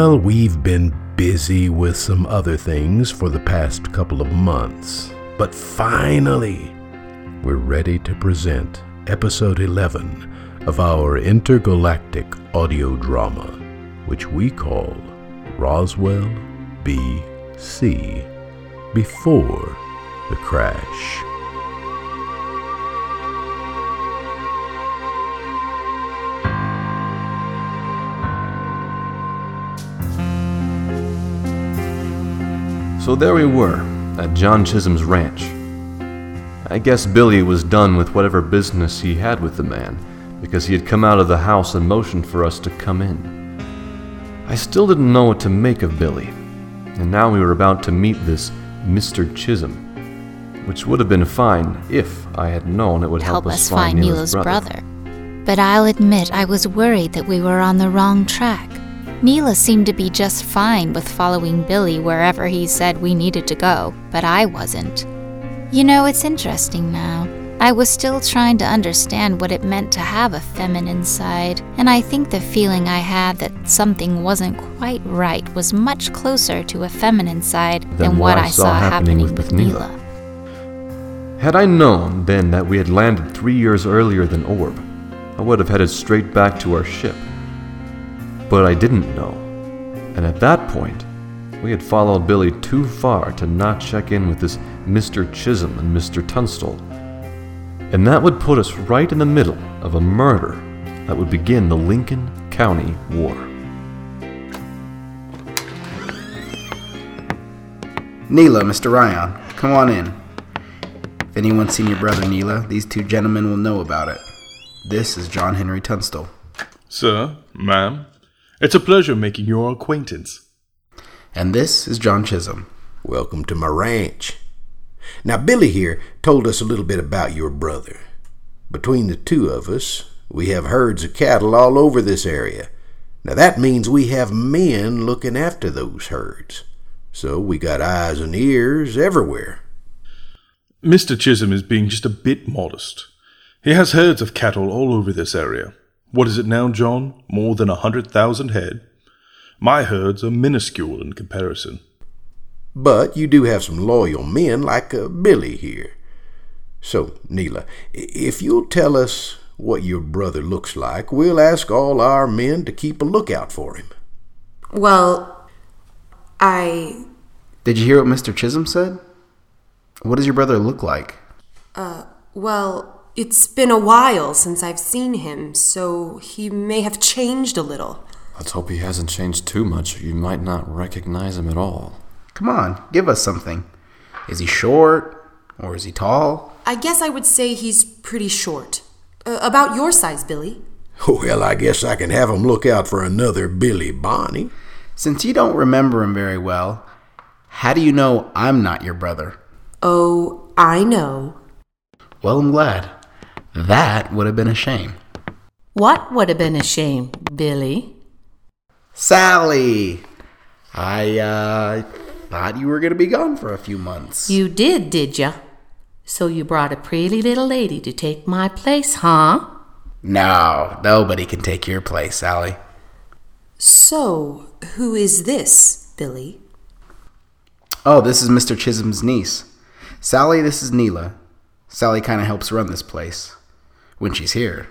Well, we've been busy with some other things for the past couple of months, but finally, we're ready to present episode 11 of our intergalactic audio drama, which we call Roswell B.C. Before the Crash. So there we were, at John Chisholm's ranch. I guess Billy was done with whatever business he had with the man, because he had come out of the house and motioned for us to come in. I still didn't know what to make of Billy, and now we were about to meet this Mr. Chisholm, which would have been fine if I had known it would help us find Neela's brother. But I'll admit I was worried that we were on the wrong track. Neela seemed to be just fine with following Billy wherever he said we needed to go, but I wasn't. You know, it's interesting now. I was still trying to understand what it meant to have a feminine side, and I think the feeling I had that something wasn't quite right was much closer to a feminine side than what I saw happening with Neela. Had I known then that we had landed 3 years earlier than Orb, I would have headed straight back to our ship. But I didn't know, and at that point, we had followed Billy too far to not check in with this Mr. Chisholm and Mr. Tunstall. And that would put us right in the middle of a murder that would begin the Lincoln County War. Neela, Mr. Ryan, come on in. If anyone's seen your brother Neela, these two gentlemen will know about it. This is John Henry Tunstall. Sir, ma'am, it's a pleasure making your acquaintance. And this is John Chisholm. Welcome to my ranch. Now, Billy here told us a little bit about your brother. Between the two of us, we have herds of cattle all over this area. Now, that means we have men looking after those herds. So we got eyes and ears everywhere. Mr. Chisholm is being just a bit modest. He has herds of cattle all over this area. What is it now, John? More than 100,000 head? My herds are minuscule in comparison. But you do have some loyal men like Billy here. So, Neela, if you'll tell us what your brother looks like, we'll ask all our men to keep a lookout for him. Well, Did you hear what Mr. Chisholm said? What does your brother look like? Well, it's been a while since I've seen him, so he may have changed a little. Let's hope he hasn't changed too much. You might not recognize him at all. Come on, give us something. Is he short, or is he tall? I guess I would say he's pretty short. About your size, Billy. Well, I guess I can have him look out for another Billy Bonney. Since you don't remember him very well, how do you know I'm not your brother? Oh, I know. Well, I'm glad. That would have been a shame. What would have been a shame, Billy? Sally! I thought you were going to be gone for a few months. You did ya? So you brought a pretty little lady to take my place, huh? No, nobody can take your place, Sally. So, who is this, Billy? Oh, this is Mr. Chisholm's niece. Sally, this is Neela. Sally kind of helps run this place. When she's here.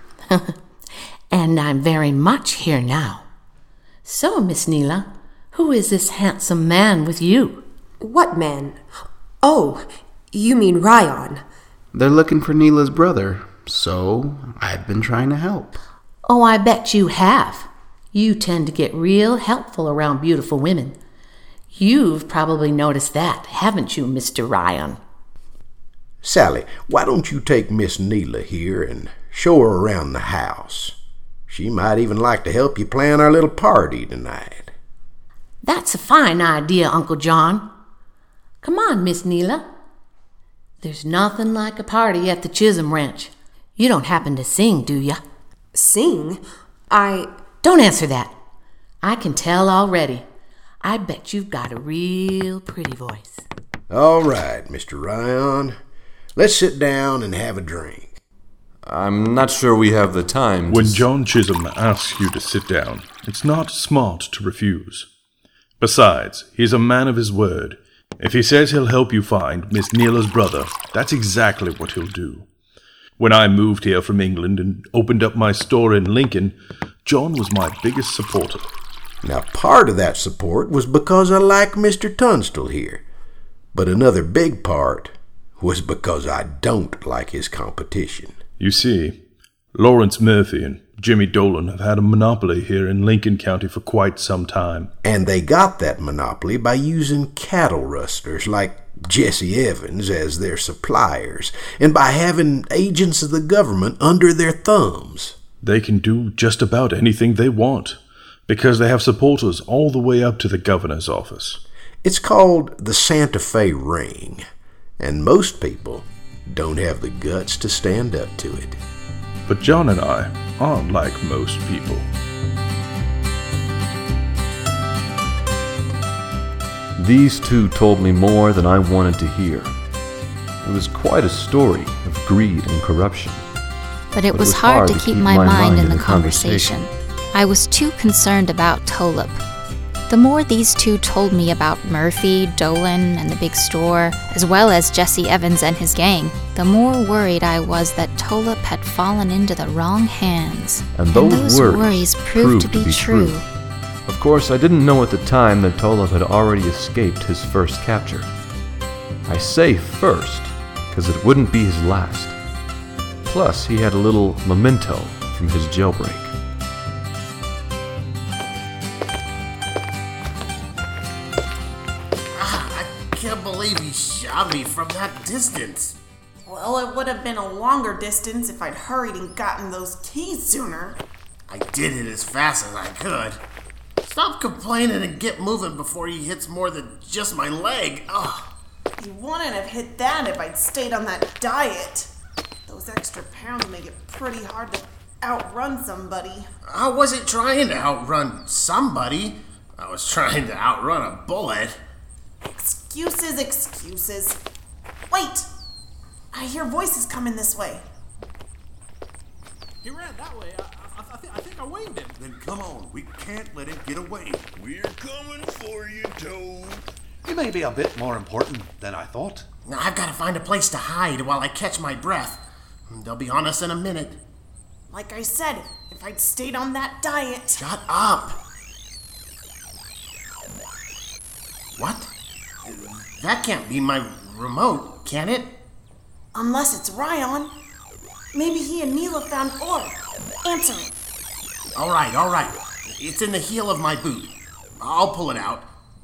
And I'm very much here now. So, Miss Neela, who is this handsome man with you? What man? Oh, you mean Ryan. They're looking for Neela's brother, so I've been trying to help. Oh, I bet you have. You tend to get real helpful around beautiful women. You've probably noticed that, haven't you, Mr. Ryan? Sally, why don't you take Miss Neela here and show her around the house? She might even like to help you plan our little party tonight. That's a fine idea, Uncle John. Come on, Miss Neela. There's nothing like a party at the Chisholm Ranch. You don't happen to sing, do ya? Sing? Don't answer that. I can tell already. I bet you've got a real pretty voice. All right, Mr. Ryan. Let's sit down and have a drink. I'm not sure we have the time When John Chisholm asks you to sit down, it's not smart to refuse. Besides, he's a man of his word. If he says he'll help you find Miss Neela's brother, that's exactly what he'll do. When I moved here from England and opened up my store in Lincoln, John was my biggest supporter. Now, part of that support was because I like Mr. Tunstall here. But another big part was because I don't like his competition. You see, Lawrence Murphy and Jimmy Dolan have had a monopoly here in Lincoln County for quite some time. And they got that monopoly by using cattle rustlers like Jesse Evans as their suppliers, and by having agents of the government under their thumbs. They can do just about anything they want, because they have supporters all the way up to the governor's office. It's called the Santa Fe Ring, and most people don't have the guts to stand up to it. But John and I aren't like most people. These two told me more than I wanted to hear. It was quite a story of greed and corruption. But it was hard to keep my mind in the conversation. I was too concerned about Tolop. The more these two told me about Murphy, Dolan, and the big store, as well as Jesse Evans and his gang, the more worried I was that Tolop had fallen into the wrong hands. And those worries proved to be true. Of course, I didn't know at the time that Tolop had already escaped his first capture. I say first, because it wouldn't be his last. Plus, he had a little memento from his jailbreak. I can't believe he shot me from that distance. Well, it would have been a longer distance if I'd hurried and gotten those keys sooner. I did it as fast as I could. Stop complaining and get moving before he hits more than just my leg. Ugh. He wouldn't have hit that if I'd stayed on that diet. Those extra pounds make it pretty hard to outrun somebody. I wasn't trying to outrun somebody. I was trying to outrun a bullet. Excuses, excuses. Wait! I hear voices coming this way. He ran that way. I think I winged him. Then come on. We can't let him get away. We're coming for you, Toad. You may be a bit more important than I thought. Now, I've got to find a place to hide while I catch my breath. They'll be on us in a minute. Like I said, if I'd stayed on that diet... Shut up! What? That can't be my remote, can it? Unless it's Ryan. Maybe he and Neela found Orb. Answer it. All right. It's in the heel of my boot. I'll pull it out.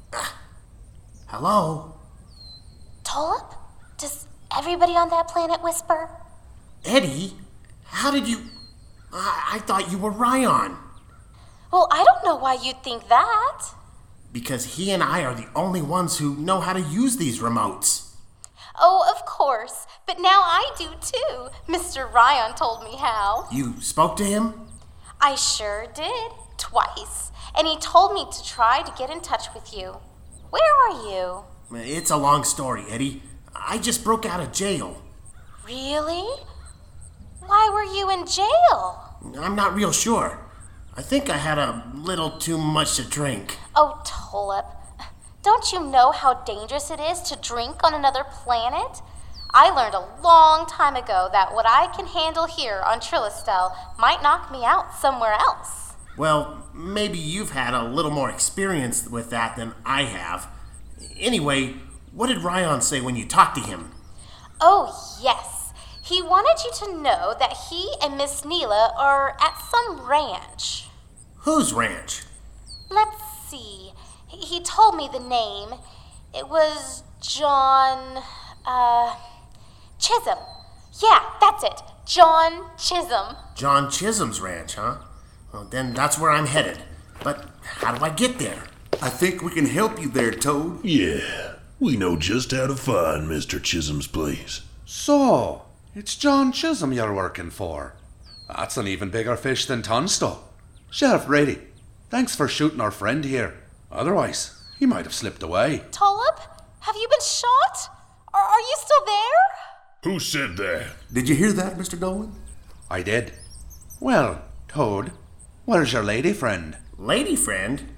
Hello? Tolop? Does everybody on that planet whisper? Eddie? How did you... I thought you were Ryan. Well, I don't know why you'd think that. Because he and I are the only ones who know how to use these remotes. Oh, of course. But now I do too. Mr. Ryan told me how. You spoke to him? I sure did. Twice. And he told me to try to get in touch with you. Where are you? It's a long story, Eddie. I just broke out of jail. Really? Why were you in jail? I'm not real sure. I think I had a little too much to drink. Oh, Tolop. Don't you know how dangerous it is to drink on another planet? I learned a long time ago that what I can handle here on Trillistel might knock me out somewhere else. Well, maybe you've had a little more experience with that than I have. Anyway, what did Ryan say when you talked to him? Oh, yes. He wanted you to know that he and Miss Neela are at some ranch. Whose ranch? Let's see. He told me the name. It was John, Chisholm. Yeah, that's it. John Chisholm. John Chisholm's ranch, huh? Well, then that's where I'm headed. But how do I get there? I think we can help you there, Toad. Yeah, we know just how to find Mr. Chisholm's place. So, it's John Chisholm you're working for. That's an even bigger fish than Tunstall. Sheriff Brady, thanks for shooting our friend here. Otherwise, he might have slipped away. Tolop, have you been shot? Are you still there? Who said that? Did you hear that, Mr. Dolan? I did. Well, Toad, where's your lady friend? Lady friend?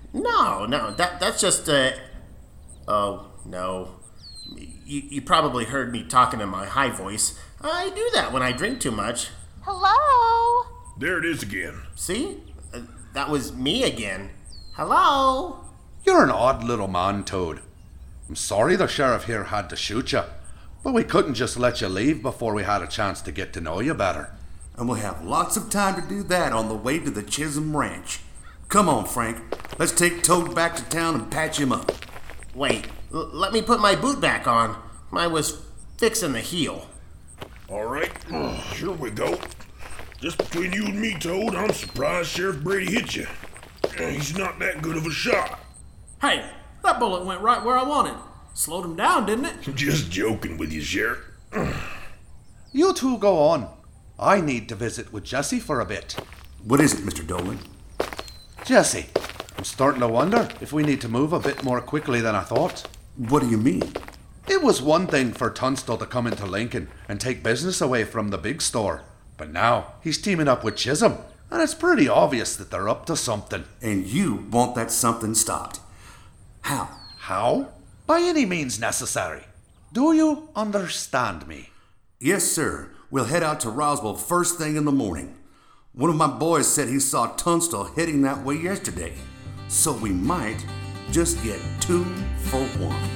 No, that's just oh, no. You probably heard me talking in my high voice. I do that when I drink too much. Hello? There it is again. See? That was me again. Hello? You're an odd little man, Toad. I'm sorry the sheriff here had to shoot you, but we couldn't just let you leave before we had a chance to get to know you better. And we'll have lots of time to do that on the way to the Chisholm Ranch. Come on, Frank. Let's take Toad back to town and patch him up. Wait, let me put my boot back on. I was fixing the heel. All right, here we go. Just between you and me, Toad, I'm surprised Sheriff Brady hit you. He's not that good of a shot. Hey, that bullet went right where I wanted. Slowed him down, didn't it? Just joking with you, Sheriff. You two go on. I need to visit with Jesse for a bit. What is it, Mr. Dolan? Jesse, I'm starting to wonder if we need to move a bit more quickly than I thought. What do you mean? It was one thing for Tunstall to come into Lincoln and take business away from the big store. But now he's teaming up with Chisholm, and it's pretty obvious that they're up to something. And you want that something stopped. How? How? By any means necessary. Do you understand me? Yes, sir. We'll head out to Roswell first thing in the morning. One of my boys said he saw Tunstall heading that way yesterday. So we might just get 2 for 1.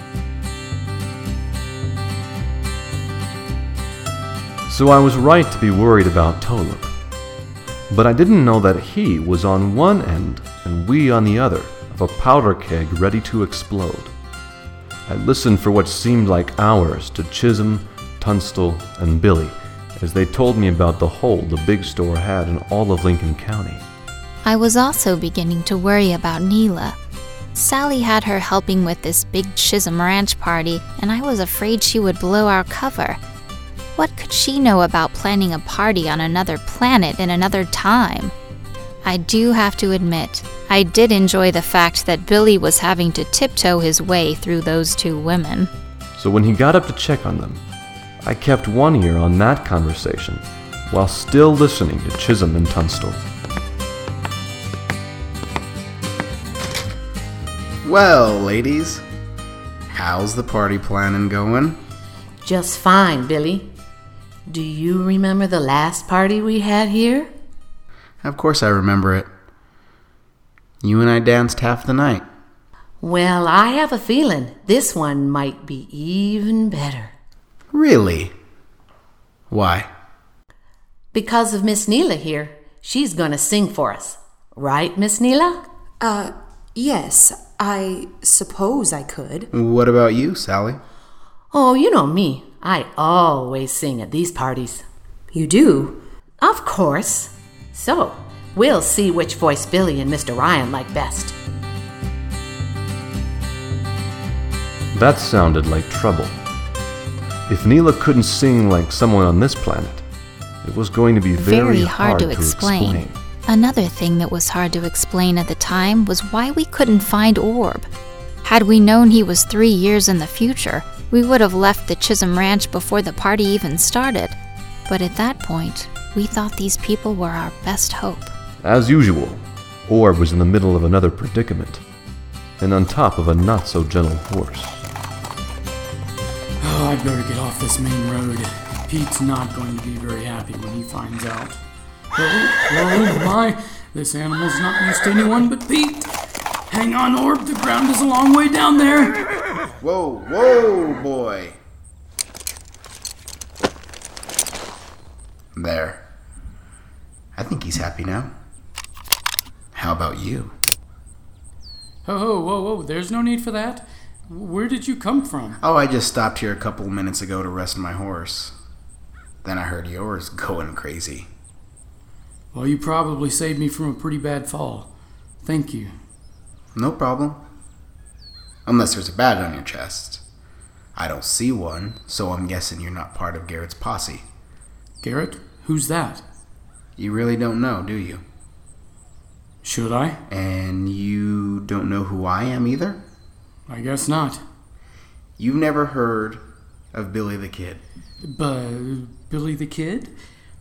So I was right to be worried about Tolip. But I didn't know that he was on one end and we on the other of a powder keg ready to explode. I listened for what seemed like hours to Chisholm, Tunstall, and Billy as they told me about the hole the big store had in all of Lincoln County. I was also beginning to worry about Neela. Sally had her helping with this big Chisholm Ranch party, and I was afraid she would blow our cover. What could she know about planning a party on another planet in another time? I do have to admit, I did enjoy the fact that Billy was having to tiptoe his way through those 2 women. So when he got up to check on them, I kept one ear on that conversation while still listening to Chisholm and Tunstall. Well, ladies, how's the party planning going? Just fine, Billy. Do you remember the last party we had here? Of course I remember it. You and I danced half the night. Well, I have a feeling this one might be even better. Really? Why? Because of Miss Neela here. She's gonna sing for us. Right, Miss Neela? Yes, I suppose I could. What about you, Sally? Oh, you know me. I always sing at these parties. You do? Of course. So, we'll see which voice Billy and Mr. Ryan like best. That sounded like trouble. If Neela couldn't sing like someone on this planet, it was going to be very hard to explain. Another thing that was hard to explain at the time was why we couldn't find Orb. Had we known he was 3 years in the future, we would have left the Chisholm Ranch before the party even started. But at that point, we thought these people were our best hope. As usual, Orb was in the middle of another predicament, and on top of a not-so-gentle horse. Oh, I'd better get off this main road. Pete's not going to be very happy when he finds out. Oh my, this animal's not used to anyone but Pete. Hang on, Orb, the ground is a long way down there. Whoa, boy. There. I think he's happy now. How about you? Whoa, there's no need for that. Where did you come from? Oh, I just stopped here a couple minutes ago to rest my horse. Then I heard yours going crazy. Well, you probably saved me from a pretty bad fall. Thank you. No problem. Unless there's a badge on your chest. I don't see one, so I'm guessing you're not part of Garrett's posse. Garrett? Who's that? You really don't know, do you? Should I? And you don't know who I am either? I guess not. You've never heard of Billy the Kid? Billy the Kid?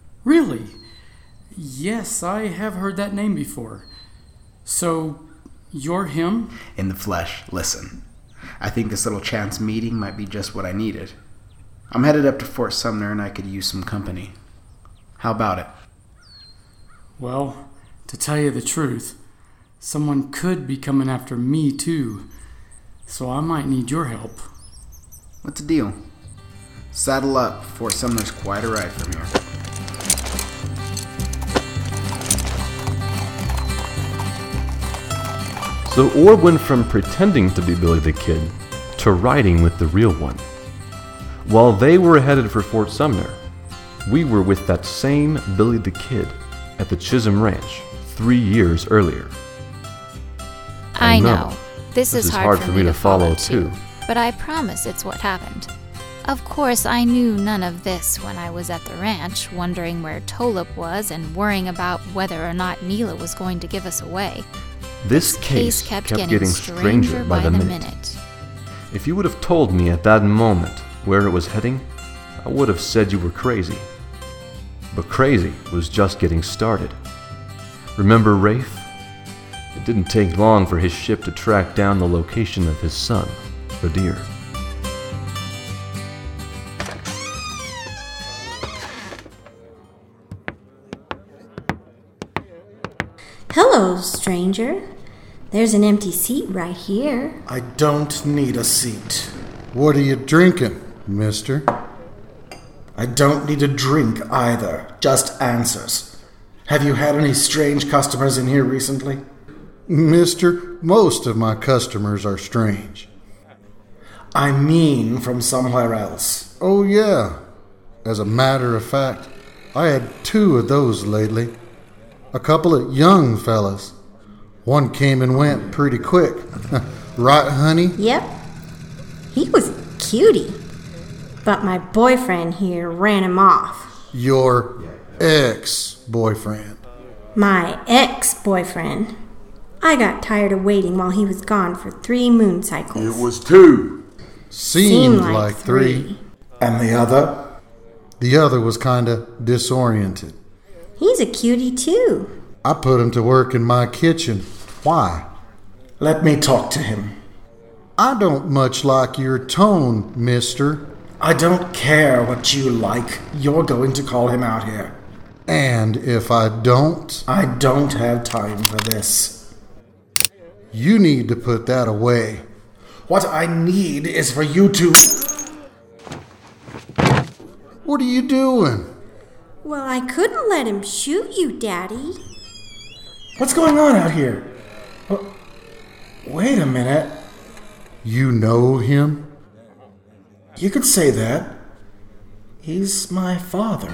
Really? Yes, I have heard that name before. So, You're him? In the flesh. Listen, I think this little chance meeting might be just what I needed. I'm headed up to Fort Sumner and I could use some company. How about it? Well, to tell you the truth, someone could be coming after me too, so I might need your help. What's the deal? Saddle up. Fort Sumner's quite a ride from here. So Orb went from pretending to be Billy the Kid to riding with the real one. While they were headed for Fort Sumner, we were with that same Billy the Kid at the Chisholm Ranch 3 years earlier. I know. This is hard for me to follow too. But I promise it's what happened. Of course, I knew none of this when I was at the ranch, wondering where Tolip was and worrying about whether or not Neela was going to give us away. This case kept getting stranger by the minute. If you would have told me at that moment where it was heading, I would have said you were crazy. But crazy was just getting started. Remember Rafe? It didn't take long for his ship to track down the location of his son, Radir. Hello, stranger. There's an empty seat right here. I don't need a seat. What are you drinking, mister? I don't need a drink either, just answers. Have you had any strange customers in here recently? Mister, most of my customers are strange. I mean from somewhere else. Oh, yeah. As a matter of fact, I had 2 of those lately. A couple of young fellas. One came and went pretty quick. Right, honey? Yep. He was a cutie. But my boyfriend here ran him off. Your ex-boyfriend. My ex-boyfriend. I got tired of waiting while he was gone for 3 moon cycles. It was 2. Seemed like 3. And the other? The other was kinda disoriented. He's a cutie too. I put him to work in my kitchen. Why? Let me talk to him. I don't much like your tone, mister. I don't care what you like. You're going to call him out here. And if I don't? I don't have time for this. You need to put that away. What I need is for you to... What are you doing? Well, I couldn't let him shoot you, Daddy. What's going on out here? Oh, wait a minute. You know him? You could say that. He's my father.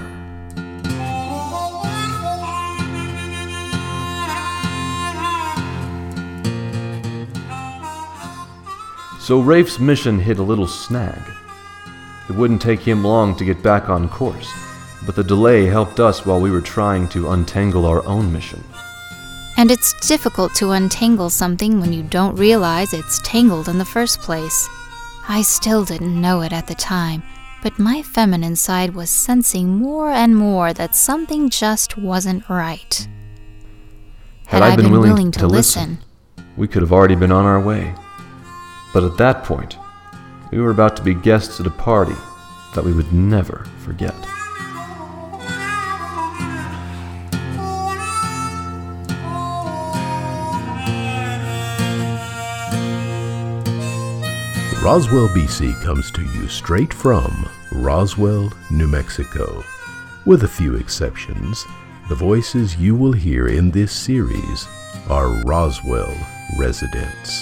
So Rafe's mission hit a little snag. It wouldn't take him long to get back on course, but the delay helped us while we were trying to untangle our own mission. And it's difficult to untangle something when you don't realize it's tangled in the first place. I still didn't know it at the time, but my feminine side was sensing more and more that something just wasn't right. Had I been willing to listen, we could have already been on our way. But at that point, we were about to be guests at a party that we would never forget. Roswell, BC comes to you straight from Roswell, New Mexico. With a few exceptions, the voices you will hear in this series are Roswell residents.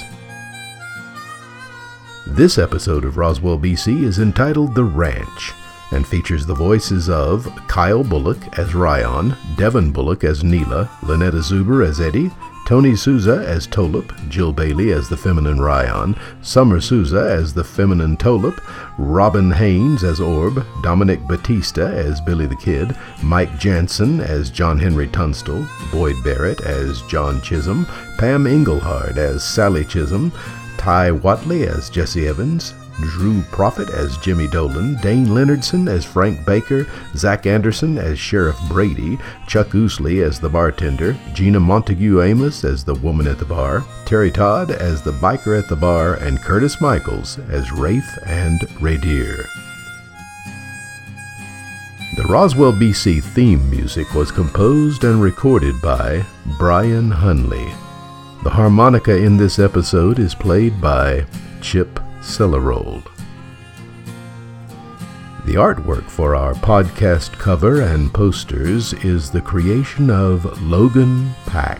This episode of Roswell, BC is entitled The Ranch and features the voices of Kyle Bullock as Ryan, Devin Bullock as Neela, Lynetta Zuber as Eddie, Tony Souza as Tolip, Jill Bailey as the feminine Ryan, Summer Souza as the feminine Tolip, Robin Haynes as Orb, Dominic Batista as Billy the Kid, Mike Jansen as John Henry Tunstall, Boyd Barrett as John Chisholm, Pam Engelhard as Sally Chisholm, Ty Watley as Jesse Evans, Drew Prophet as Jimmy Dolan, Dane Leonardson as Frank Baker, Zach Anderson as Sheriff Brady, Chuck Ousley as the bartender, Gina Montague Amos as the woman at the bar, Terry Todd as the biker at the bar, and Curtis Michaels as Rafe and Radier. The Roswell, BC theme music was composed and recorded by Brian Hunley. The harmonica in this episode is played by Chip Celerold. The artwork for our podcast cover and posters is the creation of Logan Pack.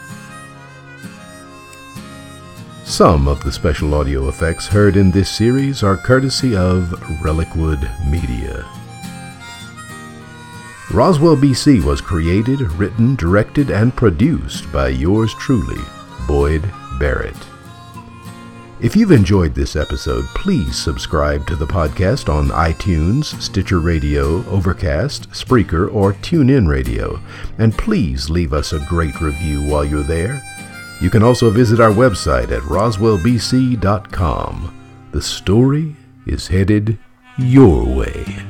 Some of the special audio effects heard in this series are courtesy of Reliquwood Media. Roswell, BC was created, written, directed, and produced by yours truly, Boyd Barrett. If you've enjoyed this episode, please subscribe to the podcast on iTunes, Stitcher Radio, Overcast, Spreaker, or TuneIn Radio, and please leave us a great review while you're there. You can also visit our website at roswellbc.com. The story is headed your way.